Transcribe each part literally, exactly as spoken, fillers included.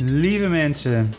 Lieve mensen.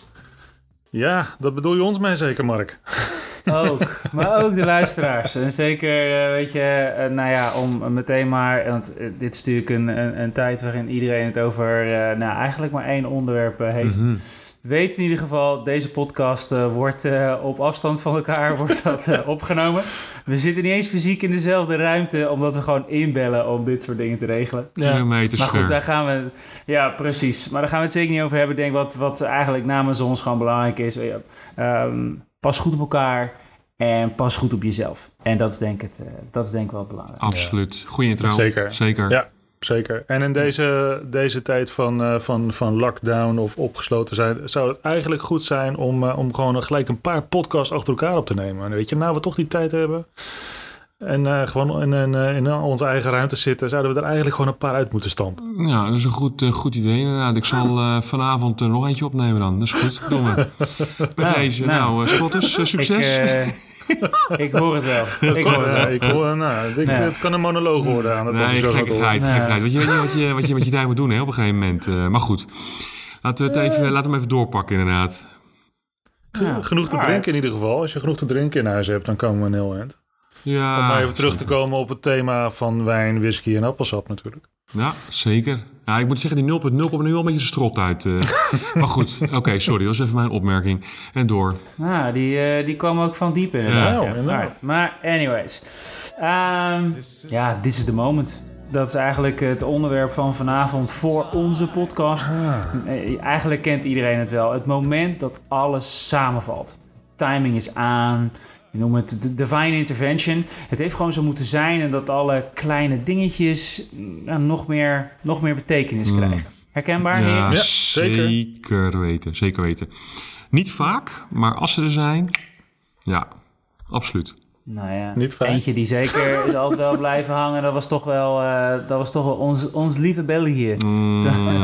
Ja, dat bedoel je ons mee zeker, Mark? Ook, maar ook de luisteraars. En zeker, uh, weet je, uh, nou ja, om meteen maar... Want uh, dit is natuurlijk een, een, een tijd waarin iedereen het over... Uh, nou, eigenlijk maar één onderwerp uh, heeft. Mm-hmm. Weet in ieder geval, deze podcast uh, wordt uh, op afstand van elkaar wordt dat, uh, opgenomen. We zitten niet eens fysiek in dezelfde ruimte, omdat we gewoon inbellen om dit soort dingen te regelen. Ja. Maar goed, daar gaan we... Ja, precies. Maar daar gaan we het zeker niet over hebben. Ik denk wat, wat eigenlijk namens ons gewoon belangrijk is. Um, pas goed op elkaar en pas goed op jezelf. En dat is denk ik, het, uh, dat is denk ik wel belangrijk. Absoluut. Goeie intro. Zeker. Zeker. Ja. Zeker. En in deze, deze tijd van, uh, van, van lockdown of opgesloten zijn, zou het eigenlijk goed zijn om, uh, om gewoon gelijk een paar podcasts achter elkaar op te nemen. En weet je, nou we toch die tijd hebben en uh, gewoon in, in, in onze eigen ruimte zitten, zouden we er eigenlijk gewoon een paar uit moeten stampen. Ja, dat is een goed, uh, goed idee inderdaad. Ik zal uh, vanavond uh, nog eentje opnemen dan. Dat is goed. Domme. Bij nou, deze, nou, nou uh, Schotters, uh, succes. Ik, uh... ik hoor het wel. Ik hoor het wel. Ik hoor, nou, dit, ja. Het kan een monoloog worden aan het Nee, gekkigheid. gekkigheid. Weet je niet wat je, wat je, wat je daar moet doen hè, op een gegeven moment. Uh, maar goed, laten we het even, laten we hem even doorpakken inderdaad. Ja. Genoeg te drinken in ieder geval. Als je genoeg te drinken in huis hebt, dan komen we een heel eind. Ja, Om maar even terug te komen op het thema van wijn, whisky en appelsap natuurlijk. Ja, zeker. Ja, ik moet zeggen, die nul punt nul komt er nu wel een beetje strot uit. Uh. Maar goed, oké, okay, sorry. Dat was even mijn opmerking. En door. Ah, die, uh, die kwam ook van diep inderdaad. Ja, ja. Ja. Maar anyways. Um, ja, this is the moment. Dat is eigenlijk het onderwerp van vanavond voor onze podcast. Ah. Eigenlijk kent iedereen het wel. Het moment dat alles samenvalt. Timing is aan... Je noemt het de divine intervention. Het heeft gewoon zo moeten zijn en dat alle kleine dingetjes nou, nog, meer, nog meer betekenis krijgen. Mm. Herkenbaar, ja, heer? Ja, zeker. Zeker weten, zeker weten. Niet vaak, maar als ze er zijn, ja, absoluut. Nou ja, Niet vaak. Eentje die zeker is altijd wel blijven hangen, dat was toch wel, uh, dat was toch wel ons, ons lieve België. Mm. Toen,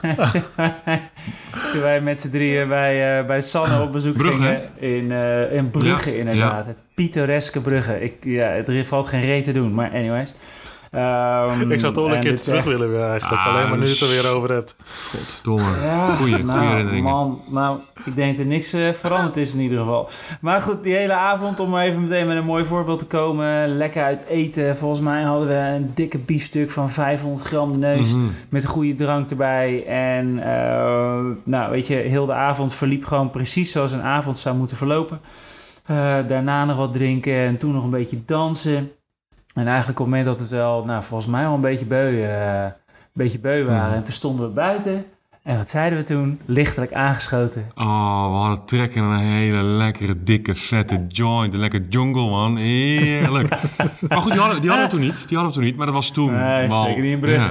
toen wij met z'n drieën bij, uh, bij Sanne op bezoek Brugge. gingen in, uh, in Brugge ja, inderdaad. Ja. Het pittoreske Brugge. Ik, ja, er valt geen reet te doen, maar anyways. Um, ik zou toch wel een keer terug willen weer eigenlijk. Ah, alleen maar nu het er weer over hebt. Goddomme. Ja, goeie, nou, goeie herinneringen. Man, nou, ik denk dat er niks uh, veranderd is in ieder geval. Maar goed, die hele avond, om even meteen met een mooi voorbeeld te komen. Lekker uit eten. Volgens mij hadden we een dikke biefstuk van vijfhonderd gram de neus. Mm-hmm. Met een goede drank erbij. En uh, nou, weet je, heel de avond verliep gewoon precies zoals een avond zou moeten verlopen. Uh, daarna nog wat drinken en toen nog een beetje dansen. En eigenlijk op het moment dat het wel, nou volgens mij al een beetje beu, uh, een beetje beu waren. Mm. En toen stonden we buiten. En wat zeiden we toen? Lichtelijk aangeschoten. Oh, we hadden trek in een hele lekkere, dikke, vette joint. Een lekker jungle, man. Heerlijk. Maar goed, die hadden, die hadden we toen niet. Die hadden we toen niet, maar dat was toen. Nee, wel, zeker niet in Brugge.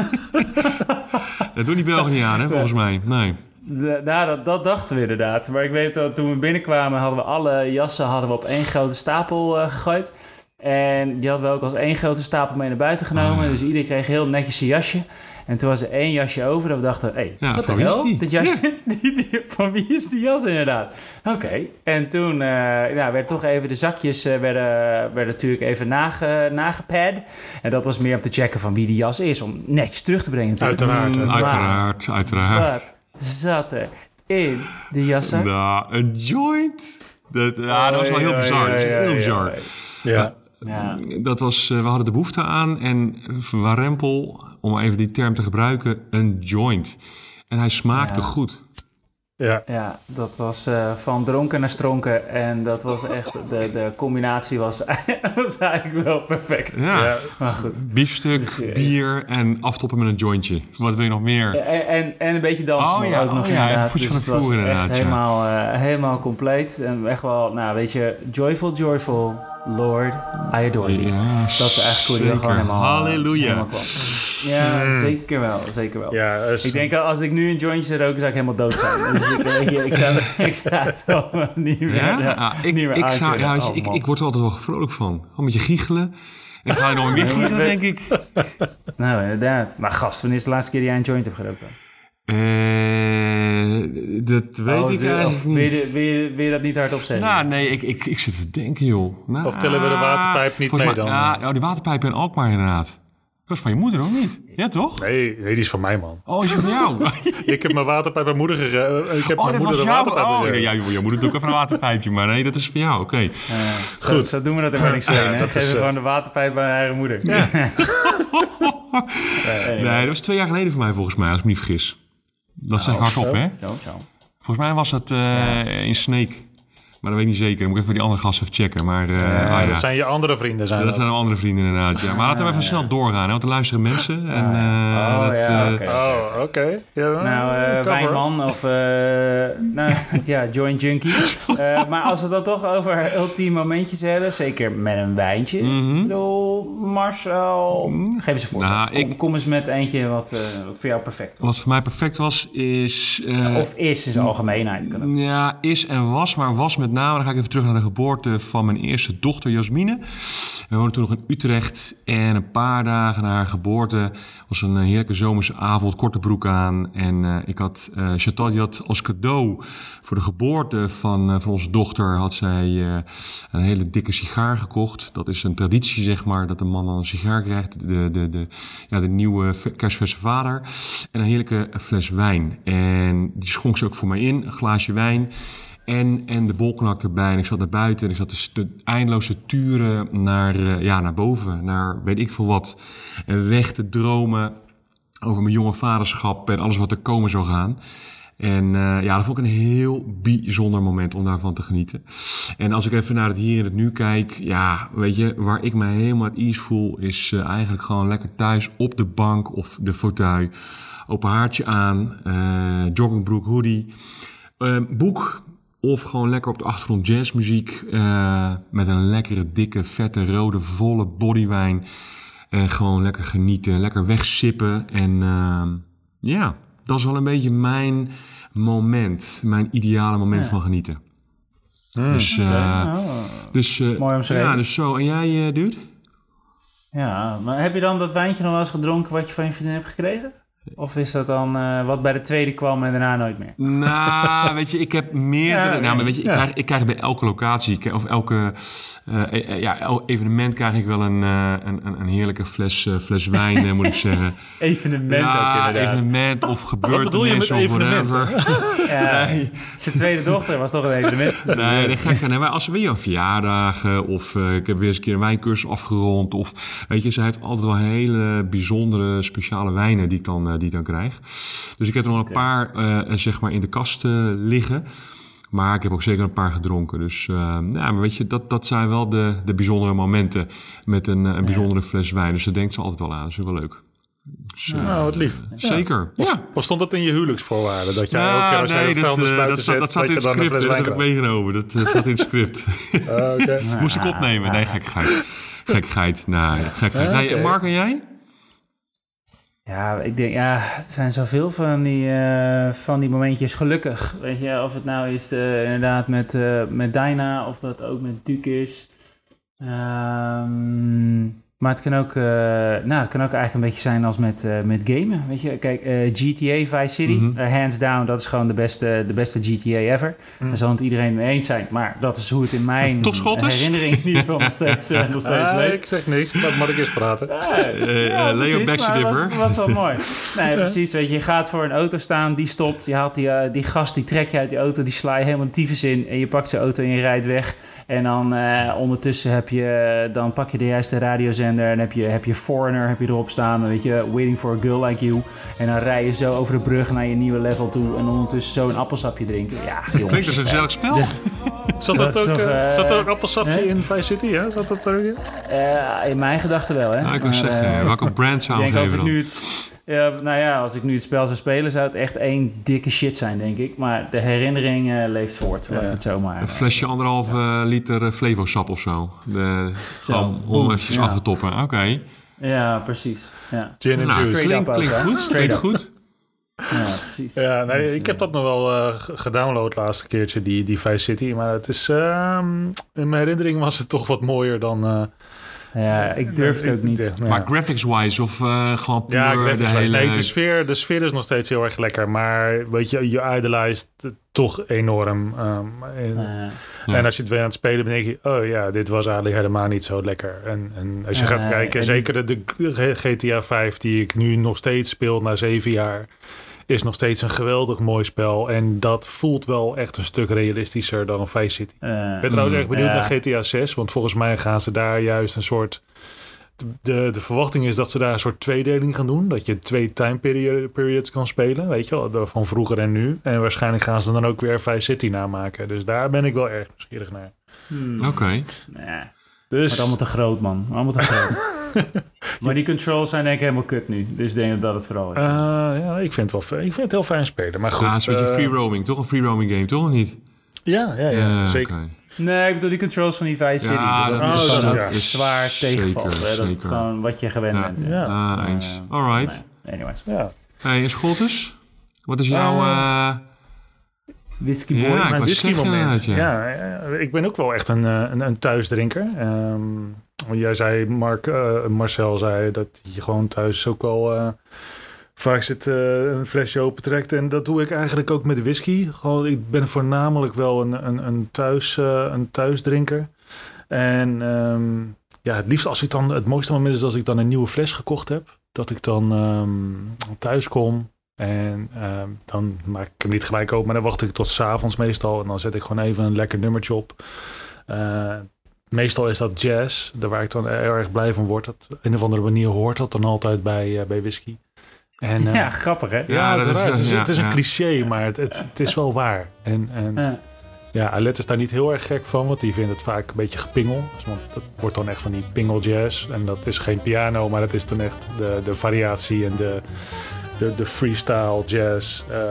Ja. Dat doen die Belgen niet aan, hè, volgens mij. Nee. De, nou, dat, dat dachten we inderdaad. Maar ik weet dat toen we binnenkwamen, hadden we alle jassen hadden we op één grote stapel uh, gegooid. En die hadden we ook als één grote stapel mee naar buiten genomen. Oh, ja. Dus iedereen kreeg heel netjes zijn jasje. En toen was er één jasje over. Dat we dachten, hé, hey, ja, wat de hel? Dit jasje, ja. die, die, van wie is die jas inderdaad? Oké. Okay. En toen uh, nou, werden toch even de zakjes uh, werden, werden natuurlijk even nage, nagepad. En dat was meer om te checken van wie die jas is. Om netjes terug te brengen. Natuurlijk. Uiteraard, mm, uiteraard, uiteraard. Wat zat er in de jassen? Nou, een joint. Dat, ja, dat was wel heel bizar. Dat was heel bizar. Ja. Ja. Dat was, we hadden de behoefte aan en warempel, om even die term te gebruiken, een joint. En hij smaakte ja. goed. Ja. ja, dat was uh, van dronken naar stronken. En dat was echt, de, de combinatie was, was eigenlijk wel perfect. Ja, ja. Maar goed. Biefstuk, dus, uh, bier en aftoppen met een jointje. Wat wil je nog meer? En, en, en een beetje dansen. Oh ja, ook nog oh, ja voetje van het vloer inderdaad. Echt ja. helemaal, uh, helemaal compleet. En echt wel, nou weet je, joyful, joyful, Lord, I adore you. Ja, dat is eigenlijk hoe die er gewoon helemaal, Halleluja. helemaal kwam. Ja, mm. zeker wel, zeker wel. Ja, is... Ik denk, als ik nu een jointje zou roken, zou ik helemaal dood gaan. Dus ik, ik, ik, zou, ik zou het allemaal niet meer, ja? Ja, ah, ik, niet meer ik, zou, ja, oh, ik, ik word er altijd wel vrolijk van. Gewoon met je giechelen. En ga je nog meer giechelen, denk ik. Nou, inderdaad. Maar gast, wanneer is de laatste keer dat jij een joint hebt geroken? Uh, dat weet oh, ik de, eigenlijk niet. Wil je, wil, je, wil je dat niet hardop zeggen? Nou, nee, ik, ik, ik zit te denken, joh. Nou, of tellen we de waterpijp niet mee mij, dan? Ja, oh, die waterpijp in Alkmaar inderdaad. Dat is van je moeder, of niet? Ja, toch? Nee, nee, die is van mij, man. Oh, is die van jou? Ik heb mijn waterpijp bij mijn moeder gegeven. Ik heb Oh, mijn dat moeder was een jou. waterpijp Oh, gegeven. ja, je moeder doet ook even een waterpijpje, maar nee, dat is van jou. Oké. Okay. Uh, zo, Goed. zo doen we dat in Wedding Sleen, hè? dat Geven is, we uh, gewoon de waterpijp bij mijn eigen moeder. Ja. nee, Nee, dat was twee jaar geleden voor mij, volgens mij, als ik me niet vergis. Dat zeg ik hardop, zo. hè? Zo, zo. Volgens mij was het uh, ja. in Snake. Maar dat weet ik niet zeker. Dan moet ik even die andere gasten even checken. Maar, uh, Ja, ah, ja. dat zijn je andere vrienden. Zijn Ja, dat dat. zijn andere vrienden inderdaad. Ja. Maar laten we even snel doorgaan. Hè, want er luisteren mensen. En, uh, Oh, dat, ja, uh, oké. Oh, oké. Okay. Ja, Nou, uh, cover. wijnman of uh, nou, ja, joint junkie. Uh, maar als we dat toch over ultieme momentjes hebben, zeker met een wijntje. Mm-hmm. Ik bedoel, Marcel, geef eens een voorbeeld. Nou, kom, ik- kom eens met eentje wat, uh, wat voor jou perfect was. wat voor mij perfect was, is... Uh, Of is in zijn algemeenheid. Kan ook. Ja, is en was, maar was met name... Dan ga ik even terug naar de geboorte van mijn eerste dochter Jasmine. We woonden toen nog in Utrecht. En een paar dagen na haar geboorte was een heerlijke zomerse avond, korte broek aan. En uh, ik had, uh, Chantal die had als cadeau voor de geboorte van, uh, van onze dochter... had zij uh, een hele dikke sigaar gekocht. Dat is een traditie, zeg maar, dat een man dan een sigaar krijgt. De, de, de, ja, de nieuwe kerstverse vader. En een heerlijke fles wijn. En die schonk ze ook voor mij in, een glaasje wijn... En, en de bolknak erbij. En ik zat naar buiten en ik zat dus de eindeloze turen naar, uh, ja, naar boven. Naar weet ik veel wat. En weg te dromen over mijn jonge vaderschap en alles wat er komen zou gaan. En uh, ja, dat vond ik een heel bijzonder moment om daarvan te genieten. En als ik even naar het hier en het nu kijk... Ja, weet je, waar ik me helemaal at ease voel... is uh, eigenlijk gewoon lekker thuis op de bank of de fauteuil. Open haartje aan, uh, joggingbroek, hoodie, uh, boek... Of gewoon lekker op de achtergrond jazzmuziek uh, met een lekkere, dikke, vette, rode, volle bodywijn. En gewoon lekker genieten, lekker wegsippen. En uh, ja, dat is wel een beetje mijn moment. Mijn ideale moment ja. van genieten. Mm, dus, uh, okay. oh. dus, uh, Mooi omschreven. Ja, dus zo. En jij, uh, dude? Ja, maar heb je dan dat wijntje nog wel eens gedronken wat je van je vriendin hebt gekregen? Of is dat dan uh, wat bij de tweede kwam en daarna nooit meer? Nou, weet je, ik heb meerdere... Ja, nou, maar weet je, ik, ja. krijg, ik krijg bij elke locatie... of elke uh, ja, elk evenement krijg ik wel een, uh, een, een heerlijke fles, uh, fles wijn, uh, moet ik zeggen. Evenement ja, ook inderdaad. evenement of gebeurtenis of evenement? whatever. Ja, nee. Zijn tweede dochter was toch een evenement? Nee, dat ga ik niet. Maar als we weer verjaardagen of uh, ik heb weer eens een keer een wijncursus afgerond. Of weet je, zij heeft altijd wel hele bijzondere, speciale wijnen die ik dan, uh, die ik dan krijg. Dus ik heb er nog een paar uh, zeg maar in de kast uh, liggen. Maar ik heb ook zeker een paar gedronken. Dus uh, ja, maar weet je, dat, dat zijn wel de, de bijzondere momenten met een, een bijzondere fles wijn. Dus daar denkt ze altijd wel aan. Dat is wel leuk. Dus, uh, nou, wat lief. Zeker. Ja. Of, ja. of stond dat in je huwelijksvoorwaarden? Dat jij nou, elke keer als nee, jij de vuilnis dat, buiten dat, zet, dat staat dat in je het dan een script. fles Dat wijn heb ik krijgt? meegenomen. Dat uh, staat in het script. Uh, okay. Moest ik opnemen? Nee, gekkigheid. Gekkigheid. Nou, gekkigheid. Okay. Hey, Mark en jij? Ja, ik denk, ja, het zijn zoveel van die, uh, van die momentjes gelukkig. Weet je, of het nou is uh, inderdaad met, uh, met Dyna, of dat ook met Duke is. Um, maar het kan ook, uh, nou, het kan ook eigenlijk een beetje zijn als met, uh, met gamen. Weet je, kijk, uh, G T A Vice City, mm-hmm. uh, hands down, dat is gewoon de beste, de beste G T A ever. Mm. Daar zal het iedereen mee eens zijn, maar dat is hoe het in mijn herinnering in ieder geval nog steeds, uh, nog steeds ah, leeft. Ik zeg niks, laat maar ik eens praten. Ja, uh, ja, uh, Leo Baxter. Dat was wel mooi. Nee, precies, weet je, je gaat voor een auto staan, die stopt, je haalt die, uh, die gast, die trek je uit die auto, die sla je helemaal de tyfus in en je pakt zijn auto en je rijdt weg. En dan uh, ondertussen heb je, dan pak je de juiste radiozender en heb je, heb je Foreigner heb je erop staan, weet je, Waiting for a Girl Like You. En dan rij je zo over de brug naar je nieuwe level toe en ondertussen zo een appelsapje drinken. Ja, jongens. Klinkt als een gezellig spel. De, zat, dat dat ook, toch, uh, zat er ook een appelsapje hè? in Vice City, hè? Zat dat er ook in? Uh, in mijn gedachten wel, hè. Nou, ik wil zeggen, uh, welke brand zou ik geven als ik dan? nu het, ja, nou ja, als ik nu het spel zou spelen, zou het echt één dikke shit zijn, denk ik. Maar de herinnering uh, leeft voort, ja. het zomaar. Een flesje anderhalve ja. liter uh, Flevo-sap of zo. De, zo om om eventjes ja. af te toppen. Oké. Okay. Ja, precies. Ja. Gin and nou, juice. Klinkt klink goed. Klinkt goed. Ja, precies. Ja, nee, ik heb dat nog wel uh, gedownload het laatste keertje, die, die Vice City. Maar het is, uh, in mijn herinnering was het toch wat mooier dan... Uh, ja, ik durf het ook niet. Ja. Maar graphics-wise of uh, gewoon puur ja, de hele... Nee, de sfeer, de sfeer is nog steeds heel erg lekker. Maar weet je, je idolized toch enorm. Um, en, Uh, en ja. als je het weer aan het spelen bent, denk je... oh ja, dit was eigenlijk helemaal niet zo lekker. En, en als je uh, gaat kijken, zeker de, de G T A vijf... die ik nu nog steeds speel na zeven jaar... is nog steeds een geweldig mooi spel. En dat voelt wel echt een stuk realistischer dan een Vice City. Uh, ik ben trouwens mm, erg benieuwd uh, naar G T A zes... want volgens mij gaan ze daar juist een soort... De, de verwachting is dat ze daar een soort tweedeling gaan doen. Dat je twee time period, periods kan spelen. Weet je wel, van vroeger en nu. En waarschijnlijk gaan ze dan ook weer Vice City namaken. Dus daar ben ik wel erg nieuwsgierig naar. Hmm. Oké. Okay. Nee. Dus... Het allemaal te groot, man. Allemaal te groot. Maar die controls zijn denk ik helemaal kut nu. Dus ik denk dat het vooral is. Uh, ja, ik vind het wel ik vind het heel fijn spelen. Maar goed. Ja, het is een beetje uh, free roaming. Toch een free roaming game, toch of niet? Ja, ja, ja. Uh, zeker. Okay. Nee, ik bedoel die controls van die Vice City. Ja, dat, dat is, is, dat ja. is zwaar tegenvallen. Dat zeker. is gewoon wat je gewend ja. bent. Ja, ja. Uh, eens. Uh, Alright. Nee, anyways. Ja. Hey, Scholtes? Wat is jouw... Uh, uh... Whisky boy? Ja, mijn whisky moment. Ja. Ja, ik ben ook wel echt een, een, een thuisdrinker. Um, jij zei, Mark, uh, Marcel zei dat je gewoon thuis ook wel... Uh, vaak zit uh, een flesje open trekt. En dat doe ik eigenlijk ook met whisky. Gewoon, ik ben voornamelijk wel een, een, een, thuis, uh, een thuisdrinker. En um, ja, het liefst als ik dan... Het mooiste moment is als ik dan een nieuwe fles gekocht heb. Dat ik dan um, thuis kom. En um, dan maak ik hem niet gelijk open. Maar dan wacht ik tot 's avonds meestal. En dan zet ik gewoon even een lekker nummertje op. Uh, meestal is dat jazz. Daar waar ik dan heel erg blij van word. Dat, op een of andere manier hoort dat dan altijd bij, uh, bij whisky. En, uh, ja, grappig hè? Ja, ja dat is, het is, ja, het is een ja. cliché, maar het, het, het is wel waar. En, en ja. ja, Alet is daar niet heel erg gek van, want die vindt het vaak een beetje gepingel. Dus dat wordt dan echt van die pingel jazz. En dat is geen piano, maar dat is dan echt de, de variatie en de, de, de freestyle jazz. Uh,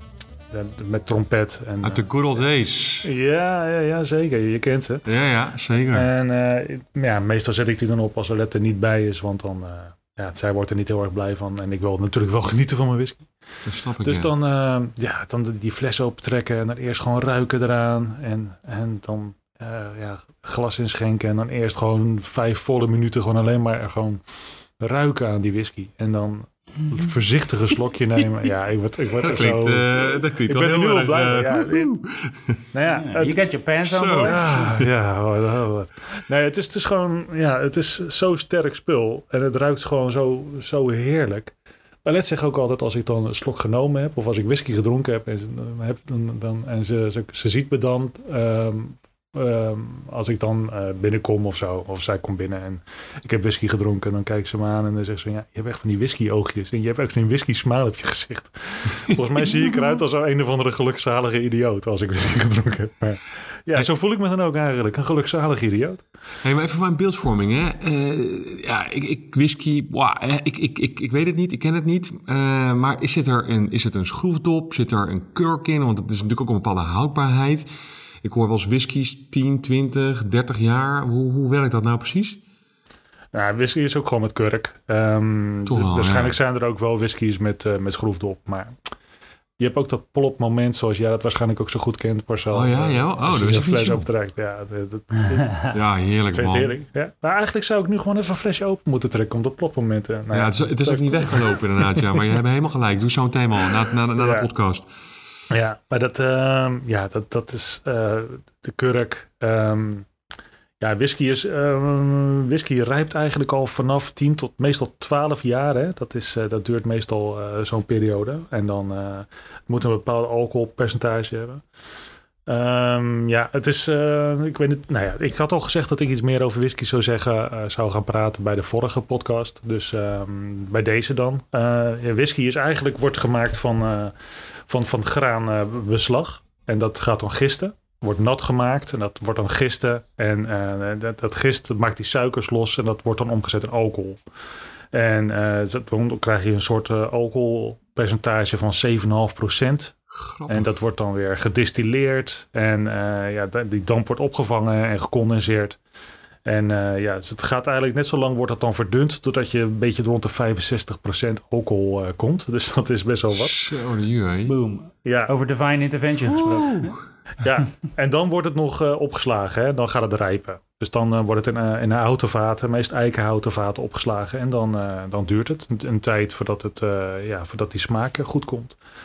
de, de, met trompet. En, uit de good old days. Ja, ja, ja, zeker. Je kent ze. Ja, ja, zeker. En uh, ja, meestal zet ik die dan op als Alet er niet bij is, want dan... Uh, Ja, zij wordt er niet heel erg blij van. En ik wil natuurlijk wel genieten van mijn whisky. Dat snap ik, dus ja. dan, uh, ja, dan die fles opentrekken. En dan eerst gewoon ruiken eraan. En, en dan uh, ja, glas inschenken. En dan eerst gewoon vijf volle minuten gewoon alleen maar gewoon ruiken aan die whisky. En dan een voorzichtige slokje nemen. Ja, ik word, ik word dat er klinkt, zo... Uh, dat klinkt ik wel ben heel er nu erg... blij mee. Uh, ja, dit, nou ja, yeah, you got your pants on. Ja, ja. Oh, oh. Nee, het is, het is gewoon... Ja, het is zo sterk spul. En het ruikt gewoon zo, zo heerlijk. Alet zegt ook altijd, als ik dan een slok genomen heb... of als ik whisky gedronken heb... en, ze, heb, dan, dan, en ze, ze, ze ziet me dan... Um, Um, als ik dan uh, binnenkom of zo, of zij komt binnen en ik heb whisky gedronken, dan kijkt ze me aan en dan zegt ze, ja, je hebt echt van die whisky oogjes en je hebt echt zo'n whisky smile op je gezicht. Volgens mij zie ik eruit als een of andere gelukzalige idioot als ik whisky gedronken heb. Maar ja, hey, zo voel ik me dan ook eigenlijk, een gelukzalige idioot. Hey, maar even mijn beeldvorming, hè. Uh, ja, ik, ik whisky, wow, ik, ik, ik, ik weet het niet, ik ken het niet, uh, maar is het er een, is het een schroefdop, zit er een kurk in, want het is natuurlijk ook een bepaalde houdbaarheid. Ik hoor wel eens whiskies tien, twintig, dertig jaar. Hoe, hoe werkt dat nou precies? Nou, whisky is ook gewoon met kurk. Um, Toch wel, waarschijnlijk ja. zijn er ook wel whiskies met, uh, met schroefdop. Maar je hebt ook dat plop moment zoals jij dat waarschijnlijk ook zo goed kent, Marcel. Oh ja, ja. Oh, als dat je is een fles zo. optrekt. Ja, dat, dat, ja, heerlijk vind man. Het heerlijk. Ja. Maar eigenlijk zou ik nu gewoon even een flesje open moeten trekken om dat plopmoment. Nou, ja, ja, het is, het is ook niet weggelopen inderdaad. Ja, maar je hebt helemaal gelijk. Doe zo'n thema na, na, na ja. de podcast. Ja, maar dat, uh, ja, dat, dat is uh, de kurk. Um, ja, whisky is uh, whisky rijpt eigenlijk al vanaf tien tot meestal twaalf jaar. Hè? Dat, is, uh, dat duurt meestal uh, zo'n periode. En dan uh, moet een bepaald alcoholpercentage hebben. Um, ja, het is. Uh, ik weet niet. Nou ja, ik had al gezegd dat ik iets meer over whisky zou zeggen, uh, zou gaan praten bij de vorige podcast. Dus um, bij deze dan. Uh, ja, whisky is eigenlijk wordt gemaakt van. Uh, Van, van graanbeslag. Uh, en dat gaat dan gisten. Wordt nat gemaakt. En dat wordt dan gisten. En uh, dat, dat gist dat maakt die suikers los. En dat wordt dan omgezet in alcohol. En uh, dan krijg je een soort uh, alcoholpercentage van zeven komma vijf procent. Grappig. En dat wordt dan weer gedistilleerd. En uh, ja, die damp wordt opgevangen en gecondenseerd. En uh, ja, dus het gaat eigenlijk net zo lang wordt dat dan verdund, totdat je een beetje rond de vijfenzestig procent alcohol uh, komt. Dus dat is best wel wat. Zo, de boom. Ja. Over divine intervention gesproken. Ja, en dan wordt het nog uh, opgeslagen. Hè? Dan gaat het rijpen. Dus dan uh, wordt het in, uh, in een houten vaten, meest eikenhouten vaten opgeslagen. En dan, uh, dan duurt het een, een tijd voordat, het, uh, ja, voordat die smaak goed komt.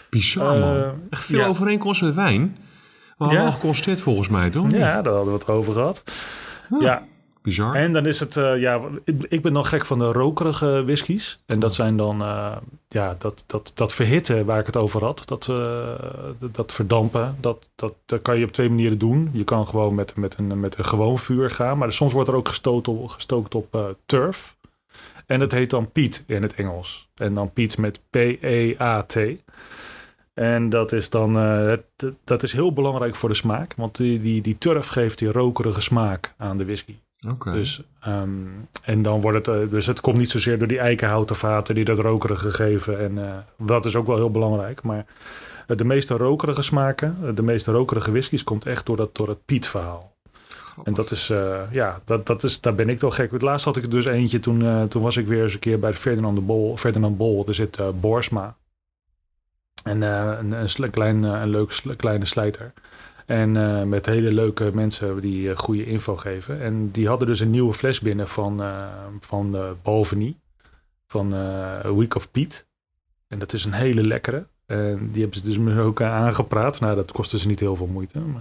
Bizar, Uh, man. Echt veel ja. overeenkomsten met wijn. We hadden Ja. al geconstateerd volgens mij, toch? Ja, Niet? daar hadden we het over gehad. Huh. Ja, Bizar. en dan is het, uh, ja, ik, ik ben dan gek van de rokerige whiskies. En dat zijn dan, uh, ja, dat, dat, dat verhitten waar ik het over had. Dat, uh, dat verdampen, dat, dat, dat kan je op twee manieren doen. Je kan gewoon met, met, een, met een gewoon vuur gaan. Maar soms wordt er ook gestoot op, gestookt op uh, turf. En dat heet dan peat in het Engels. En dan peat met P E A T. En dat is dan uh, het, dat is heel belangrijk voor de smaak. Want die, die, die turf geeft die rokerige smaak aan de whisky. Okay. Dus, um, en dan wordt het, uh, dus het komt niet zozeer door die eikenhouten vaten die dat rokerige geven. En uh, dat is ook wel heel belangrijk. Maar uh, de meeste rokerige smaken, uh, de meeste rokerige whiskies komt echt door, dat, door het peat verhaal. En dat is, uh, ja, dat, dat is, daar ben ik wel gek. Het laatst had ik er dus eentje, toen, uh, toen was ik weer eens een keer bij de Ferdinand de Bol. Ferdinand Bol, er zit uh, Boersma. En uh, een, een, sl- klein, uh, een leuk sl- kleine slijter. En uh, met hele leuke mensen die uh, goede info geven. En die hadden dus een nieuwe fles binnen van, uh, van uh, Balvenie. Van uh, A Week of Peat. En dat is een hele lekkere. En die hebben ze dus me ook aangepraat. Nou, dat kostte ze niet heel veel moeite. Maar...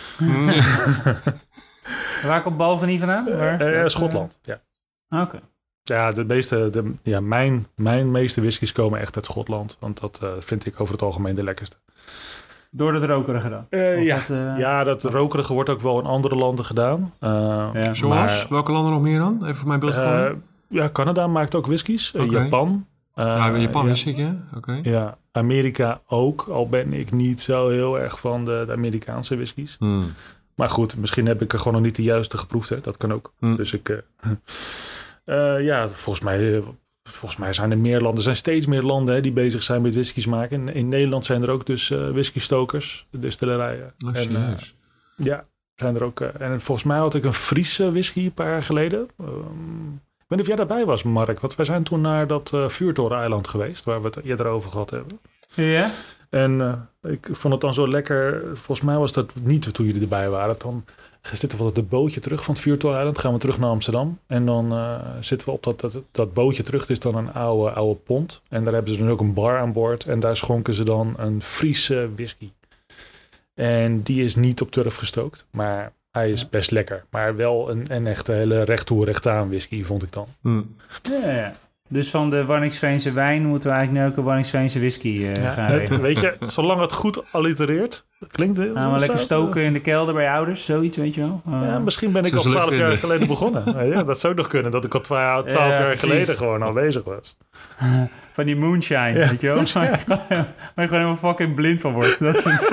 Waar komt Balvenie vandaan? Waar uh, uh, Schotland, ja. Oké. Okay. Ja, de meeste, de, ja mijn, mijn meeste whiskies komen echt uit Schotland. Want dat uh, vind ik over het algemeen de lekkerste. Door het rokerige dan? Uh, ja. Dat, uh... ja, dat rokerige wordt ook wel in andere landen gedaan. Uh, ja. Zoals? Maar, welke landen nog meer dan? Even voor mijn beeld uh, Ja, Canada maakt ook whiskies. Okay. Uh, Japan. Uh, ja, Japan ja. wist ik, ja. Okay. Ja, Amerika ook. Al ben ik niet zo heel erg van de, de Amerikaanse whiskies. Hmm. Maar goed, misschien heb ik er gewoon nog niet de juiste geproefd. Hè? Dat kan ook. Hmm. Dus ik... Uh, uh, ja, volgens mij... Volgens mij zijn er meer landen, er zijn steeds meer landen hè, die bezig zijn met whiskies maken. In, in Nederland zijn er ook dus uh, whiskystokers, distillerijen. Oh, en, uh, ja, zijn er ook. Uh, en volgens mij had ik een Friese whisky een paar jaar geleden. Um, ik weet niet of jij daarbij was, Mark. Want wij zijn toen naar dat uh, Vuurtoren-eiland geweest, waar we het eerder over gehad hebben. Ja. En uh, ik vond het dan zo lekker. Volgens mij was dat niet toen jullie erbij waren. Dan zitten we op het bootje terug van het Vuurtoren-eiland. Gaan we terug naar Amsterdam. En dan uh, zitten we op dat, dat, dat bootje terug. Het is dan een oude, oude pont. En daar hebben ze dan ook een bar aan boord. En daar schonken ze dan een Friese whisky. En die is niet op turf gestookt. Maar hij is ja. best lekker. Maar wel een, een echte hele recht toe recht aan whisky, vond ik dan. Hmm. Ja, ja. Dus van de Waddinxveense wijn moeten we eigenlijk nu ook een Waddinxveense whisky uh, ja, gaan het, weet je, zolang het goed allitereert, klinkt het. Nou, maar lekker stoken in de kelder bij je ouders, zoiets, weet je wel. Uh, ja, misschien ben ik al twaalf jaar geleden begonnen. Ja, dat zou nog kunnen, dat ik al twaalf ja, jaar precies. geleden gewoon al bezig was. Van die moonshine, ja, weet je wel. Ja. Waar je gewoon helemaal fucking blind van wordt. Dat soort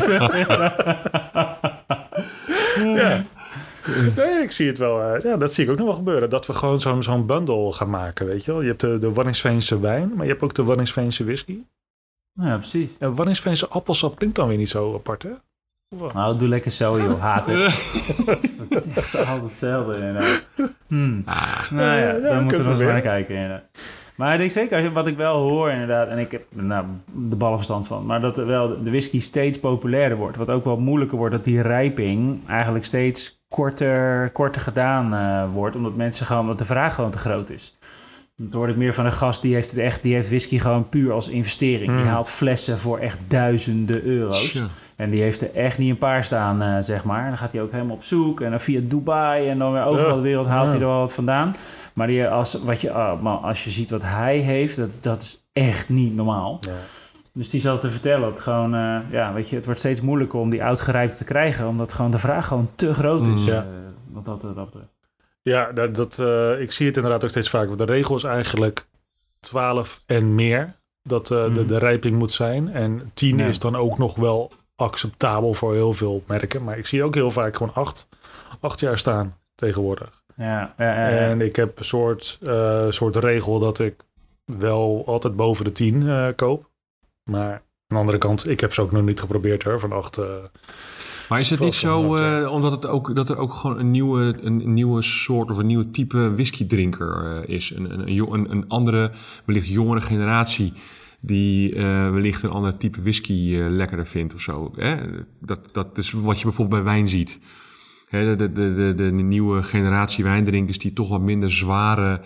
ja. Nee, ik zie het wel. Ja, dat zie ik ook nog wel gebeuren. Dat we gewoon zo'n, zo'n bundle gaan maken, weet je wel. Je hebt de, de Waddinxveense wijn, maar je hebt ook de Waddinxveense whisky. Ja, precies. En Waddinxveense appelsap klinkt dan weer niet zo apart, hè? Wow. Nou, doe lekker zo, joh. Haat het. Echt altijd hetzelfde, inderdaad. Hmm. Ah, nou ja, dan ja, moeten we nog eens naar kijken, inderdaad. Maar ik denk zeker, wat ik wel hoor inderdaad, en ik heb er nou, de ballenverstand van, maar dat er wel de whisky steeds populairder wordt. Wat ook wel moeilijker wordt, dat die rijping eigenlijk steeds korter, korter gedaan uh, wordt, omdat mensen gewoon, omdat de vraag gewoon te groot is. Dan hoor ik meer van een gast, die heeft het echt, die heeft whisky gewoon puur als investering. Mm. Die haalt flessen voor echt duizenden euro's. Sure. En die heeft er echt niet een paar staan, uh, zeg maar. En dan gaat hij ook helemaal op zoek en dan via Dubai en dan weer overal de wereld haalt hij er wel wat vandaan. Maar die, als, wat je, uh, als je ziet wat hij heeft, dat, dat is echt niet normaal. Ja. Dus die zal te vertellen, het, gewoon, uh, ja, weet je, het wordt steeds moeilijker om die oudgerijpte te krijgen, omdat gewoon de vraag gewoon te groot is. Mm. Uh, wat dat, dat betreft. Ja, dat, dat, uh, ik zie het inderdaad ook steeds vaker. De regel is eigenlijk twaalf en meer dat uh, mm. de, de rijping moet zijn. En tien ja. is dan ook nog wel acceptabel voor heel veel merken. Maar ik zie ook heel vaak gewoon acht, acht jaar staan tegenwoordig. Ja, ja, ja, ja. En ik heb een soort, uh, soort regel dat ik wel altijd boven de tien uh, koop. Maar aan de andere kant, ik heb ze ook nog niet geprobeerd hoor, van acht... Uh, maar is het niet zo, uh, omdat het ook, dat er ook gewoon een nieuwe, een nieuwe soort of een nieuwe type whiskydrinker uh, is? Een, een, een, een andere, wellicht jongere generatie die uh, wellicht een ander type whisky uh, lekkerder vindt of zo. Hè? Dat, dat is wat je bijvoorbeeld bij wijn ziet. Hè, de, de, de, de, de nieuwe generatie wijndrinkers die toch wat minder zware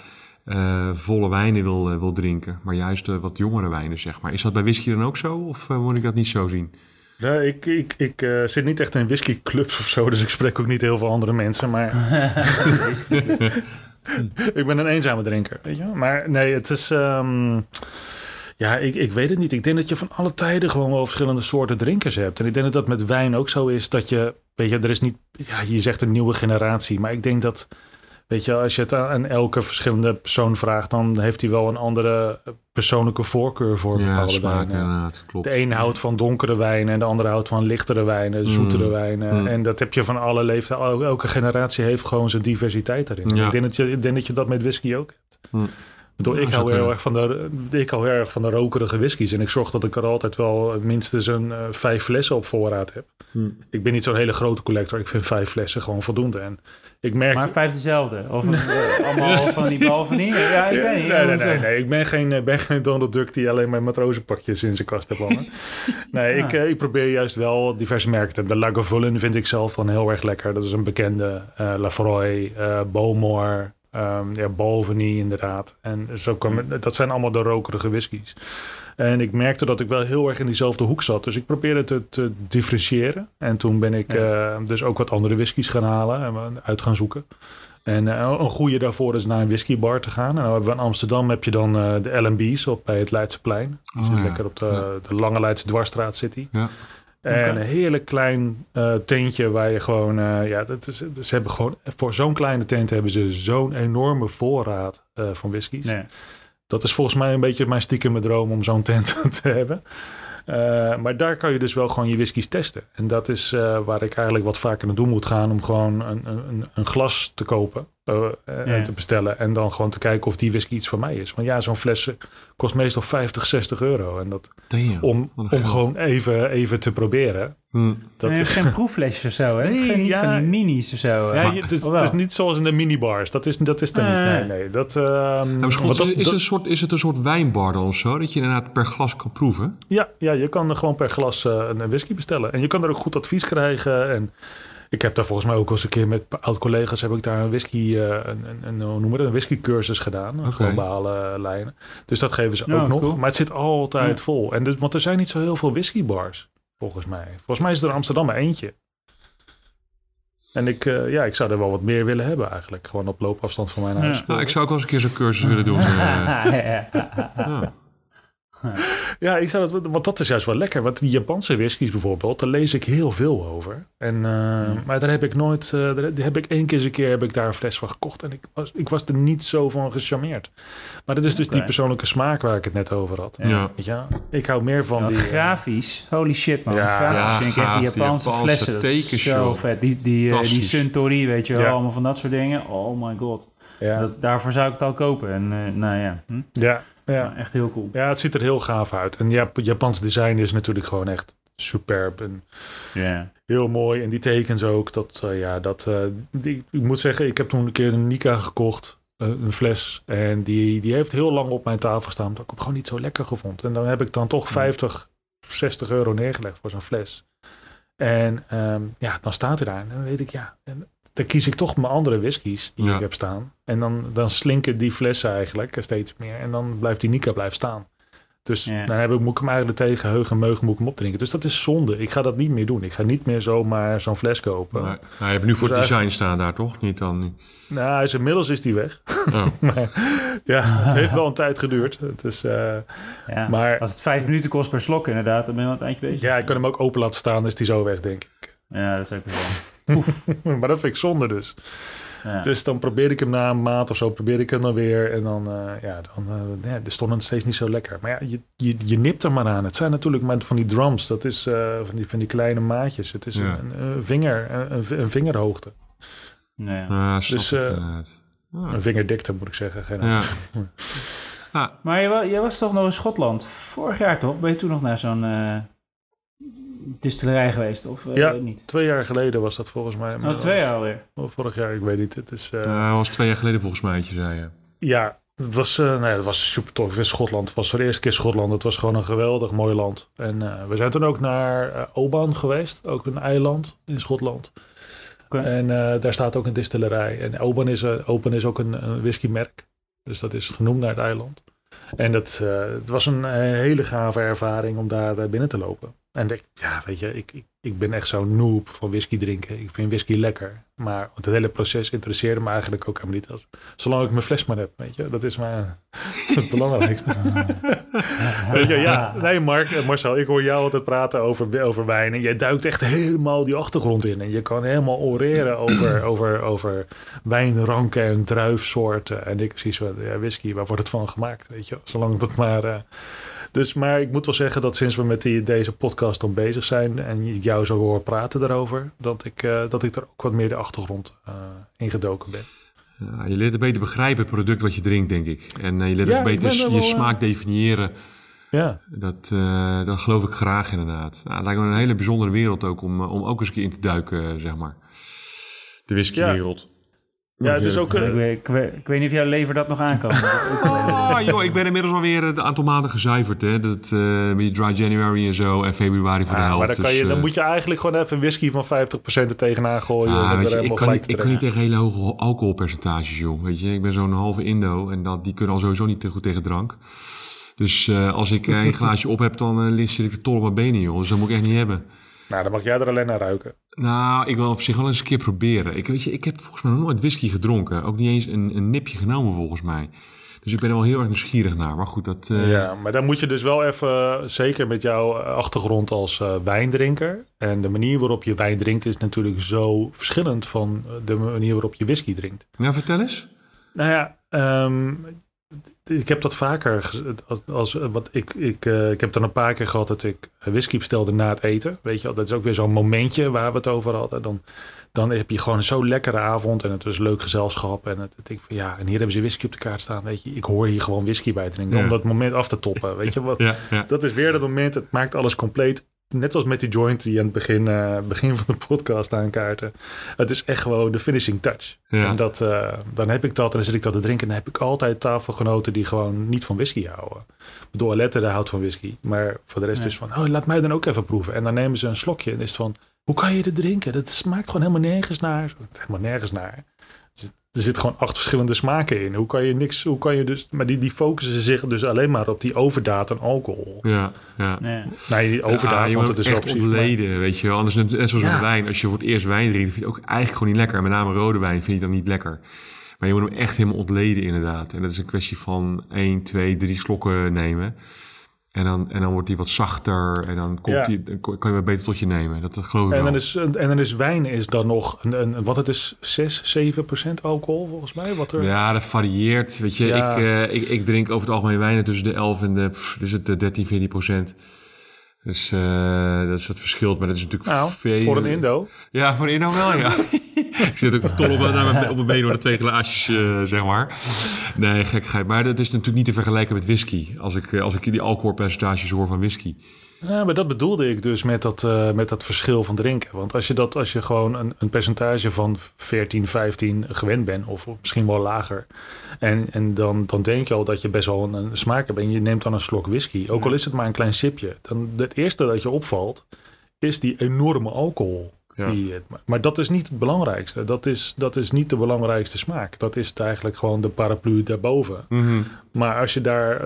uh, volle wijnen wil, uh, wil drinken. Maar juist uh, wat jongere wijnen, zeg maar. Is dat bij whisky dan ook zo? Of uh, moet ik dat niet zo zien? Ja, ik ik, ik uh, zit niet echt in whiskyclubs of zo, dus ik spreek ook niet heel veel andere mensen. Maar ik ben een eenzame drinker, weet je. Maar nee, het is... Um... Ja, ik, ik weet het niet. Ik denk dat je van alle tijden gewoon wel verschillende soorten drinkers hebt. En ik denk dat dat met wijn ook zo is dat je... Weet je, er is niet... Ja, je zegt een nieuwe generatie. Maar ik denk dat... Weet je, als je het aan elke verschillende persoon vraagt... dan heeft hij wel een andere persoonlijke voorkeur voor ja, bepaalde smaak, wijnen. Inderdaad, klopt. De een houdt van donkere wijnen en de andere houdt van lichtere wijnen, zoetere mm. wijnen. Mm. En dat heb je van alle leeftijden. Elke generatie heeft gewoon zijn diversiteit daarin. Ja. Ik, denk dat je, ik denk dat je dat met whisky ook hebt. Mm. Bedoel, ik, hou heel erg van de, ik hou heel erg van de rokerige whiskies. En ik zorg dat ik er altijd wel minstens een uh, vijf flessen op voorraad heb. Hmm. Ik ben niet zo'n hele grote collector. Ik vind vijf flessen gewoon voldoende. En ik merk... Maar vijf dezelfde? Of uh, allemaal van die bal van hier? Ja, ik ja, weet niet. Nee, nee, nee, nee. Ik ben geen, ben geen Donald Duck die alleen maar matrozenpakjes in zijn kast heeft hangen. nee, ja. ik, uh, ik probeer juist wel diverse merken te hebben. De Lagavulin vind ik zelf dan heel erg lekker. Dat is een bekende. Uh, Lafroy, uh, Bowmore... Um, ja, Balvenie inderdaad. En zo kwam het, dat zijn allemaal de rokerige whiskies. En ik merkte dat ik wel heel erg in diezelfde hoek zat. Dus ik probeerde te, te differentiëren. En toen ben ik ja. uh, dus ook wat andere whiskies gaan halen en uit gaan zoeken. En uh, een goede daarvoor is naar een whiskybar te gaan. En dan hebben we in Amsterdam heb je dan uh, de L en B's op bij het Leidseplein. Die oh, zit ja. lekker op de, ja. de Lange Leidse Dwarsstraat City. Ja. En okay. een heerlijk klein uh, tentje waar je gewoon... Uh, ja, dat is, ze hebben gewoon... Voor zo'n kleine tent hebben ze zo'n enorme voorraad uh, van whiskies. Nee. Dat is volgens mij een beetje mijn stiekeme droom om zo'n tent te hebben. Uh, maar daar kan je dus wel gewoon je whiskies testen. En dat is uh, waar ik eigenlijk wat vaker naartoe moet gaan... om gewoon een, een, een glas te kopen uh, en ja. te bestellen... en dan gewoon te kijken of die whisky iets voor mij is. Want ja, zo'n fles kost meestal vijftig, zestig euro. En dat Damn, om, om gewoon even, even te proberen... Hmm. Dat nee, is geen proefflesjes of zo, hè? Nee, geen niet ja, van die minis of zo. Ja, het, is, het is niet zoals in de minibars. Dat is, dat is er uh, niet. Nee, nee. Dat, um, ja, maar God, dat, is, is, dat, een soort, is het een soort wijnbar dan of zo? Dat je inderdaad per glas kan proeven? Ja, ja je kan er gewoon per glas uh, een whisky bestellen. En je kan er ook goed advies krijgen. En ik heb daar volgens mij ook eens een keer met oud-collega's... heb ik daar een whisky, uh, een, een, een, noem het, een whiskycursus gedaan. Okay. Globale uh, lijnen. Dus dat geven ze ja, ook nog. Cool. Maar het zit altijd ja. vol. En dus, want er zijn niet zo heel veel whiskybars. Volgens mij. Volgens mij is er in Amsterdam maar eentje. En ik, uh, ja, ik zou er wel wat meer willen hebben eigenlijk. Gewoon op loopafstand van mijn huis. Ja. Nou, ik zou ook wel eens een keer zo'n cursus willen doen. Uh, ja. Ja, ik zou dat, want dat is juist wel lekker. Want die Japanse whiskies bijvoorbeeld, daar lees ik heel veel over. En, uh, mm. Maar daar heb ik nooit, uh, daar heb ik één keer eens een keer heb ik daar een fles van gekocht. En ik was, ik was er niet zo van gecharmeerd. Maar dat is dus okay. die persoonlijke smaak waar ik het net over had. Ja. Weet je? Ik hou meer van ja, die... Grafisch, holy shit man. Ja, grafisch ja, vind ik echt die Japanse, Japanse flessen. Dat is zo vet. Die, die, uh, die Suntory, weet je wel, ja. allemaal van dat soort dingen. Oh my god. Ja. Dat, daarvoor zou ik het al kopen. En uh, nou ja. Hm? Ja. Ja. ja, echt heel cool. Ja, het ziet er heel gaaf uit. En ja, Japans design is natuurlijk gewoon echt superb en yeah. heel mooi. En die tekens ook. Dat, uh, ja, dat, uh, die, ik moet zeggen, ik heb toen een keer een Nika gekocht. Uh, een fles. En die, die heeft heel lang op mijn tafel gestaan. Dat ik hem gewoon niet zo lekker gevond. En dan heb ik dan toch vijftig, zestig euro neergelegd voor zo'n fles. En um, ja, dan staat hij daar. En dan weet ik, ja... En, dan kies ik toch mijn andere whiskies die ja. ik heb staan. En dan, dan slinken die flessen eigenlijk steeds meer. En dan blijft die Nika blijven staan. Dus ja. dan heb ik, moet ik hem eigenlijk tegen heug en meug moet ik hem opdrinken. Dus dat is zonde. Ik ga dat niet meer doen. Ik ga niet meer zomaar zo'n fles kopen. Maar, nou, je hebt nu voor dus het design staan daar, toch? Niet dan nu. Nou, is, inmiddels is die weg. Oh. maar, ja, het heeft wel een tijd geduurd. Het is, uh, ja, maar, als het vijf minuten kost per slok inderdaad, dan ben je wel een eindje bezig. Ja, ik kan hem ook open laten staan, is die zo weg, denk ik. Ja, dat is ook wel. Maar dat vind ik zonde dus. Ja. Dus dan probeer ik hem na een maand of zo, probeer ik hem dan weer. En dan, uh, ja, dan uh, ja, de stond het steeds niet zo lekker. Maar ja, je, je, je nipt er maar aan. Het zijn natuurlijk maar van die drums. Dat is uh, van, die, van die kleine maatjes. Het is ja. een, een vinger, een, een vingerhoogte. Nee. Ja, dus uh, oh. een vingerdikte moet ik zeggen. Geen ja. ah. Maar jij, jij was toch nog in Schotland? Vorig jaar toch? Ben je toen nog naar zo'n... Uh... distillerij geweest of uh, ja, niet? twee jaar geleden was dat volgens mij. Oh, twee jaar alweer? Of vorig jaar, ik weet niet. Het is, uh... uh, was twee jaar geleden volgens mij, je zei je. Ja, het was, uh, nou ja, het was super tof. In Schotland, het was voor de eerste keer Schotland. Het was gewoon een geweldig mooi land. En uh, we zijn toen ook naar uh, Oban geweest, ook een eiland in Schotland. Okay. En uh, daar staat ook een distillerij. En Oban is, uh, Oban is ook een, een whiskymerk. Dus dat is genoemd naar het eiland. En dat, uh, het was een, een hele gave ervaring om daar uh, binnen te lopen. En ik, ja, weet je, ik, ik, ik ben echt zo'n noob van whisky drinken. Ik vind whisky lekker. Maar het hele proces interesseerde me eigenlijk ook helemaal niet. Als, zolang ik mijn fles maar heb, weet je. Dat is maar het belangrijkste. Weet je, ja. Nee, Mark, Marcel, ik hoor jou altijd praten over, over wijn. En jij duikt echt helemaal die achtergrond in. En je kan helemaal oreren over, over, over wijnranken en druifsoorten. En ik zie zo, ja, whisky, waar wordt het van gemaakt, weet je. Zolang dat maar... Uh, Dus, maar ik moet wel zeggen dat sinds we met die, deze podcast dan bezig zijn en ik jou zo hoor praten daarover, dat ik, uh, dat ik er ook wat meer de achtergrond uh, in gedoken ben. Ja, je leert het beter begrijpen, het product wat je drinkt, denk ik. En uh, je leert ja, ook beter je wel, smaak uh, definiëren. Ja. Dat, uh, dat geloof ik graag inderdaad. Nou, het lijkt me een hele bijzondere wereld ook om, om ook eens een keer in te duiken, zeg maar. De whiskywereld. Ja. Ja, het is ook... Uh, ik, weet, ik, weet, ik weet niet of jouw lever dat nog aankomt. Oh, joh, ik ben inmiddels alweer een aantal maanden gezuiverd. Hè. Dat, uh, met Dry January en zo. En februari voor ja, de helft. Maar dan, kan dus, je, uh, dan moet je eigenlijk gewoon even whisky van vijftig procent er tegenaan gooien. Ah, weet je, ik kan, niet, ik kan niet tegen hele hoge alcoholpercentages, joh. Weet je, ik ben zo'n halve Indo. En dat, die kunnen al sowieso niet te goed tegen drank. Dus uh, als ik uh, een glaasje op heb, dan uh, zit ik de tol op mijn benen, joh. Dus dat moet ik echt niet hebben. Nou, dan mag jij er alleen naar ruiken. Nou, ik wil op zich wel eens een keer proberen. Ik, weet je, ik heb volgens mij nog nooit whisky gedronken. Ook niet eens een, een nipje genomen volgens mij. Dus ik ben er wel heel erg nieuwsgierig naar. Maar goed, dat... Uh... Ja, maar dan moet je dus wel even... Zeker met jouw achtergrond als uh, wijndrinker. En de manier waarop je wijn drinkt is natuurlijk zo verschillend van de manier waarop je whisky drinkt. Nou, vertel eens. Nou ja, um, ik heb dat vaker als, als wat ik ik uh, ik heb dan een paar keer gehad dat ik whisky bestelde na het eten, weet je, dat is ook weer zo'n momentje waar we het over hadden. Dan dan heb je gewoon zo'n lekkere avond en het was leuk gezelschap en het, het ik van ja, en hier hebben ze whisky op de kaart staan, weet je. Ik hoor hier gewoon whisky bij drinken ja. om dat moment af te toppen, weet je wat? Ja, ja. Dat is weer dat moment. Het maakt alles compleet. Net zoals met die joint die aan het begin, uh, begin van de podcast aankaarten. Het is echt gewoon de finishing touch. Ja. En dat, uh, dan heb ik dat en dan zit ik dat te drinken. En dan heb ik altijd tafelgenoten die gewoon niet van whisky houden. Door Alette houdt van whisky. Maar voor de rest ja. is van, oh, laat mij dan ook even proeven. En dan nemen ze een slokje en is het van, hoe kan je dit drinken? Dat smaakt gewoon helemaal nergens naar. Helemaal nergens naar. Er zitten gewoon acht verschillende smaken in. Hoe kan je niks, hoe kan je dus, maar die, die focussen zich dus alleen maar op die overdaad aan alcohol. Ja, ja. Nee, nee die overdaad, ja, want het is echt ontleden, maar... weet je wel. Anders net zoals ja. een wijn. Als je voor het eerst wijn drinkt, vind je het ook eigenlijk gewoon niet lekker. Met name rode wijn vind je dan niet lekker. Maar je moet hem echt helemaal ontleden inderdaad. En dat is een kwestie van één, twee, drie slokken nemen. En dan, en dan wordt die wat zachter en dan, komt ja. die, dan kan je wat beter tot je nemen. Dat, dat geloof ik en wel. Dan is, en dan is wijn is dan nog, een, een, wat het is, zes, zeven procent alcohol volgens mij? Wat er... Ja, dat varieert. Weet je, ja. ik, uh, ik, ik drink over het algemeen wijnen tussen de elf en de, pff, dus het de dertien, veertien procent. Dus uh, dat is wat verschilt, maar dat is natuurlijk nou, veel... voor een Indo? Ja, voor een Indo wel, ja. Ik zit ook te tol op, op mijn benen door de twee glaasjes, uh, zeg maar. Nee, gekheid. Maar dat is natuurlijk niet te vergelijken met whisky. Als ik, als ik die alcoholpercentages hoor van whisky. Ja, maar dat bedoelde ik dus met dat, uh, met dat verschil van drinken. Want als je, dat, als je gewoon een, een percentage van veertien, vijftien gewend bent, of misschien wel lager. En, en dan, dan denk je al dat je best wel een, een smaak hebt. En je neemt dan een slok whisky. Ook al is het maar een klein sipje. Dan het eerste dat je opvalt, is die enorme alcohol. Ja. Die, maar dat is niet het belangrijkste. Dat is, dat is niet de belangrijkste smaak. Dat is eigenlijk gewoon de paraplu daarboven. Mm-hmm. Maar als je daar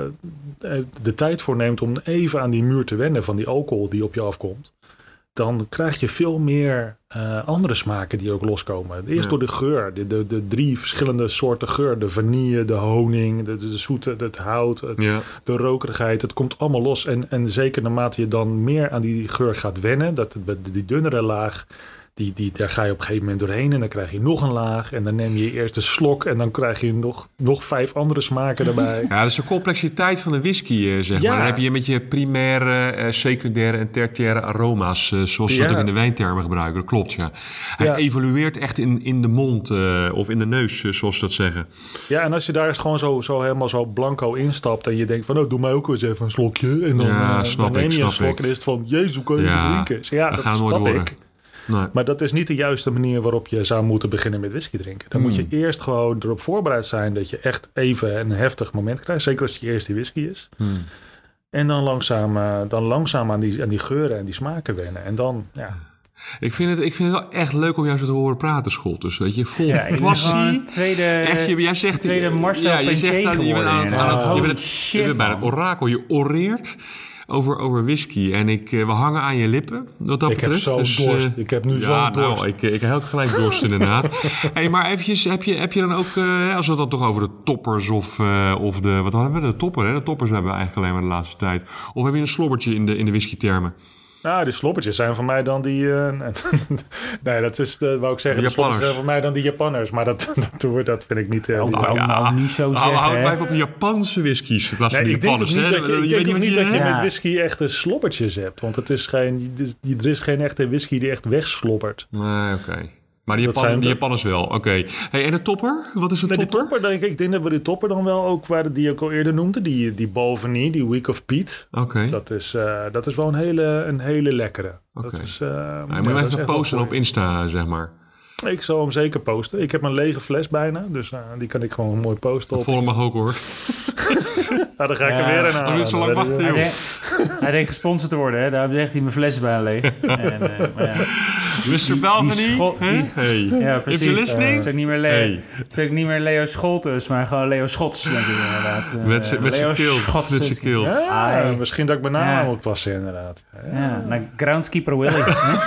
de tijd voor neemt om even aan die muur te wennen van die alcohol die op je afkomt, dan krijg je veel meer uh, andere smaken die ook loskomen. Eerst ja. door de geur, de, de, de drie verschillende soorten geur. De vanille, de honing, de, de zoete, het hout, het, ja. de rokerigheid. Het komt allemaal los. En, en zeker naarmate je dan meer aan die geur gaat wennen, dat die dunnere laag, die, die, daar ga je op een gegeven moment doorheen en dan krijg je nog een laag. En dan neem je eerst een slok en dan krijg je nog, nog vijf andere smaken erbij. Ja, dat is de complexiteit van de whisky, zeg ja. maar. Dan heb je met je primaire, uh, secundaire en tertiaire aroma's, uh, zoals ze ja. dat ook in de wijntermen gebruiken. Dat klopt, ja. Hij ja. evolueert echt in, in de mond uh, of in de neus, uh, zoals ze dat zeggen. Ja, en als je daar gewoon zo, zo helemaal zo blanco instapt en je denkt van, oh, doe mij ook eens even een slokje. En dan, ja, uh, snap dan neem ik, je een snap slok ik. en is het van, jezus, hoe kan je ja, dat drinken? Dus ja, dat, dat snap worden. ik. Nee. Maar dat is niet de juiste manier waarop je zou moeten beginnen met whisky drinken. Dan mm. moet je eerst gewoon erop voorbereid zijn dat je echt even een heftig moment krijgt. Zeker als het je eerste whisky is. Mm. En dan langzaam, uh, dan langzaam aan, die, aan die geuren en die smaken wennen. En dan, ja. Ik vind, het, ik vind het wel echt leuk om jou zo te horen praten, Scholtus. Weet je, vol Ja, passie. Tweede, echt, je, jij zegt, tweede Marcel ja, je zegt aan, je bent aan het, aan het, oh, je bent, shit, je bent bij het man. orakel. Je oreert over, over whisky. En ik, we hangen aan je lippen, wat dat ik betreft. heb zo'n dus, dorst. Uh, Ik heb nu ja, zo'n dorst. Nou, ik, ik heb ook gelijk dorst inderdaad. Hey, maar eventjes, heb je, heb je dan ook, uh, als we het dan toch over de toppers of, uh, of de, wat hadden we, de topper, hè? De toppers hebben we eigenlijk alleen maar de laatste tijd. Of heb je een slobbertje in de, in de whisky-termen? Nou, die slobbertjes zijn voor mij dan die... Uh, nee, dat is, uh, wou ik zeggen, de de slobbertjes zijn voor mij dan die Japanners. Maar dat, dat, dat vind ik niet... Uh, Oh, niet nou, ja. nou, niet zo zeggen. Hou het hè. even op de Japanse whiskies in plaats van Nee, de ik denk ook Japanners. niet dat je, ik denk ook niet dat je Ja. met whisky echte slobbertjes hebt. Want het is geen, er is geen echte whisky die echt wegslobbert. Nee, oké. Okay. Maar die, Dat Japan, zijn die de- Japanners wel, oké. Okay. Hey, en de topper? Wat is een Nee, die topper? topper, denk ik, ik denk dat we die topper dan wel ook, waar die ik al eerder noemde, die, die Balvenie, die Week of Pete. Oké. Okay. Dat is, uh, dat is wel een hele, een hele lekkere. Oké. Dat is, uh, Nou, ja, moet je dat is even echt wel posten goed. op Insta, zeg maar. Ik zal hem zeker posten. Ik heb een lege fles bijna, dus uh, die kan ik gewoon mooi posten. De Op. volle mag ook, hoor. Nou, dan ga ik Ja. er weer een Dan aan. moet je zo lang wachten, Hij joh. denkt, hij denkt gesponsord te worden, hè? Daarom zegt hij mijn fles is bijna leeg. En, uh, maar ja. mister Balvenie? scho- Hè? die- Hey. Ja, If precies. you're listening? Het is ook niet meer Leo, Hey. het is ook niet meer Leo Scholtus, maar gewoon Leo Schots, denk ik inderdaad. Uh, Met z'n- met z'n Leo kilt, Schots met z'n is- kilt. Ja, Ai. misschien dat ik mijn naam Ja. aan moet passen, inderdaad. Ja. Ja, naar groundskeeper Willy.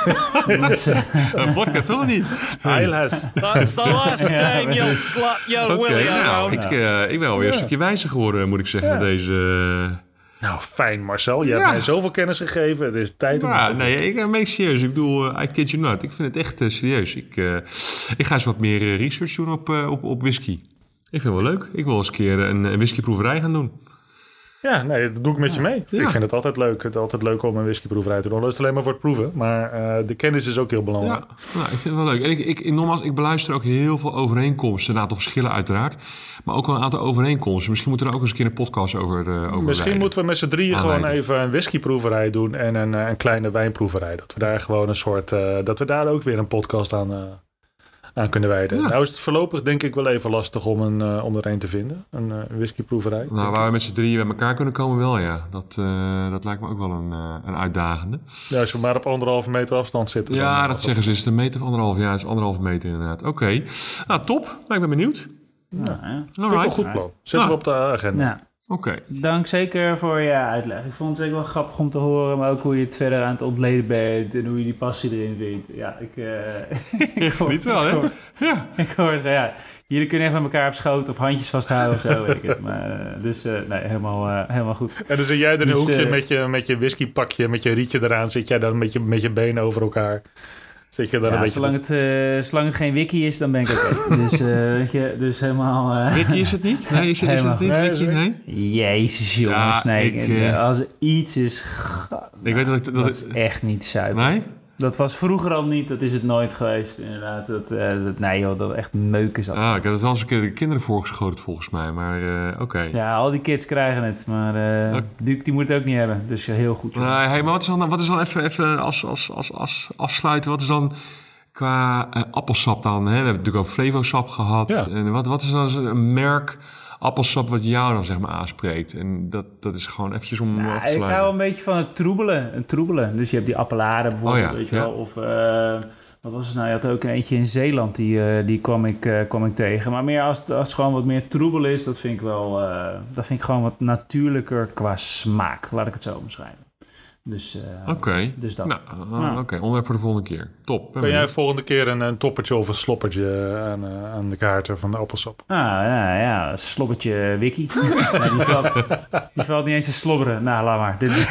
hè? dus, uh, Uh, vodka toch niet? Heilhes. That's the last Ja, time maar you'll dus- slap your Oké, willy nou, around. ik, uh, ik ben alweer Ja. een stukje wijzer geworden, moet ik zeggen, Ja. met deze... Uh... Nou, fijn Marcel. Je Ja. hebt mij zoveel kennis gegeven. Het is tijd om... Ja, nee, ik ben meest serieus. Ik bedoel, uh, I kid you not. Ik vind het echt uh, serieus. Ik, uh, ik ga eens wat meer uh, research doen op, uh, op, op whisky. Ik vind het wel leuk. Ik wil eens een keer een, een whiskyproeverij gaan doen. Ja, nee, dat doe ik met je mee. Ja. Ik vind het altijd leuk. Het is altijd leuk om een whiskyproeverij te doen. Dat is alleen maar voor het proeven. Maar uh, de kennis is ook heel belangrijk. Ja, nou, ik vind het wel leuk. En ik, ik, nogmaals, ik beluister ook heel veel overeenkomsten. Een aantal verschillen uiteraard. Maar ook wel een aantal overeenkomsten. Misschien moeten we er ook eens een keer een podcast over, uh, over Misschien rijden. moeten we met z'n drieën Aanleiding. gewoon even een whiskyproeverij doen. En een, uh, een kleine wijnproeverij. Dat we daar gewoon een soort... Uh, dat we daar ook weer een podcast aan... Uh, aan kunnen wijden. Ja. Nou is het voorlopig denk ik wel even lastig om, een, uh, om er een te vinden. Een uh, whiskyproeverij. Nou, waar we met z'n drieën bij elkaar kunnen komen, wel ja. Dat, uh, dat lijkt me ook wel een, uh, een uitdagende. Ja, als we maar op anderhalve meter afstand zitten. Ja, dan, dat zeggen ze. Is het een meter of anderhalf? Ja, het is anderhalve meter inderdaad. Oké. Okay. Nou, top. Nou, ik ben benieuwd. nou, ja. Vind ik wel Alright. een goed plan. Zetten Nou. we op de agenda. Nou, Oké. Okay. dank zeker voor je uitleg. Ik vond het zeker wel grappig om te horen, maar ook hoe je het verder aan het ontleden bent en hoe je die passie erin vindt. Ja, ik... Uh, Ik geniet wel, hè? Ja. Ik hoorde, ja, jullie kunnen even met elkaar op schoot of handjes vasthouden of zo, weet ik het. Maar, uh, dus, uh, nee, helemaal, uh, helemaal goed. En dan zit jij er in een Dus, hoekje uh, met, je, met je whiskypakje, met je rietje eraan. Zit jij dan met je, met je benen over elkaar. Zit je dan een Ja, beetje... zolang, het, uh, zolang het geen wiki is, dan ben ik oké. dus, uh, weet je, dus helemaal... Uh, Ricky is het niet? Nee, is het, is het niet Nee, Ricky? is het- Nee? Jezus, jongens. Ja, nee, ik, uh, als er iets is... ga- Ik weet dat ik... dat, Dat is echt niet zuiver. Nee? Dat was vroeger al niet, dat is het nooit geweest, inderdaad. Dat, uh, dat, nee joh, dat echt meuk is dat. Ah, ik heb het wel eens een keer de kinderen voorgeschoten volgens mij. Maar uh, oké. Okay. Ja, al die kids krijgen het, maar uh, Oké. die, die moet het ook niet hebben. Dus uh, heel goed. Nee, hey, maar wat is dan, wat is dan even, even als, als, als, als afsluiten? Wat is dan qua uh, appelsap dan? Hè? We hebben natuurlijk ook Flevosap gehad. Ja. En wat, wat is dan een merk appelsap wat jou dan zeg maar aanspreekt? En dat, dat is gewoon eventjes om Nou, af te ik sluiten. hou een beetje van het troebelen. Het troebelen. Dus je hebt die appelaren bijvoorbeeld, Oh ja, weet je ja. wel. Of uh, wat was het nou? Je had ook een eentje in Zeeland, die, uh, die kwam, ik, uh, kwam ik tegen. Maar meer als, als het gewoon wat meer troebel is, dat vind ik wel, uh, dat vind ik gewoon wat natuurlijker qua smaak. Laat ik het zo omschrijven. Dus, uh, Oké. Okay. dus dat. Nou, uh, Ja. oké. Okay. Onderwerp voor de volgende keer. Top. Ben Kan jij benieuwd. volgende keer een, een toppertje of een sloppertje aan, uh, aan de kaarten van de appelsap? Ah, ja, ja, slobbertje wiki. Nee, die, valt, die valt niet eens te slobberen. Nou, laat maar. Dit is...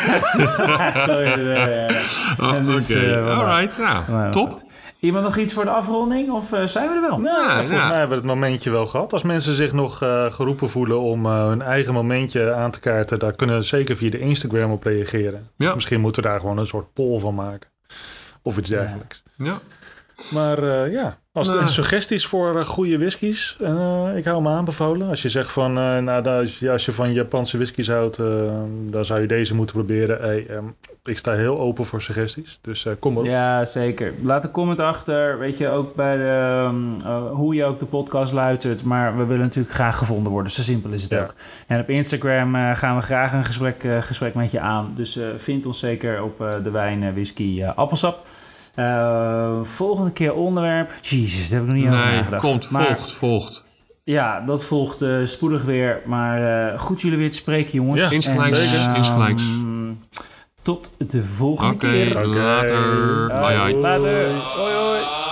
Oh, En dus, oké. uh, Alright. Nou, maar- top. Iemand nog iets voor de afronding? Of uh, zijn we er wel? Nou, Ja, volgens ja. mij hebben we het momentje wel gehad. Als mensen zich nog uh, geroepen voelen om uh, hun eigen momentje aan te kaarten, daar kunnen ze zeker via de Instagram op reageren. Ja. Misschien moeten we daar gewoon een soort poll van maken. Of iets dergelijks. Ja. Maar uh, ja, als er Nou. suggesties voor uh, goede whiskies, uh, ik hou me aanbevolen. Als je zegt van, uh, nou, als, je, als je van Japanse whiskies houdt, uh, dan zou je deze moeten proberen. Hey, um, ik sta heel open voor suggesties, dus uh, kom op. Ja, zeker. Laat een comment achter. Weet je, ook bij de, um, uh, hoe je ook de podcast luistert. Maar we willen natuurlijk graag gevonden worden. Zo simpel is het Ja. ook. En op Instagram uh, gaan we graag een gesprek, uh, gesprek met je aan. Dus uh, vind ons zeker op uh, de wijn, uh, whisky, uh, appelsap. Uh, volgende keer onderwerp. Jezus, daar heb ik nog niet over Nee, nagedacht. komt, Maar, volgt, volgt. Ja, dat volgt uh, spoedig weer. Maar uh, goed jullie weer te spreken, jongens. Ja, insgelijks, En, insgelijks. Um, tot de volgende Oké, keer. later. Oké. Bye, bye. Later. Hoi, hoi.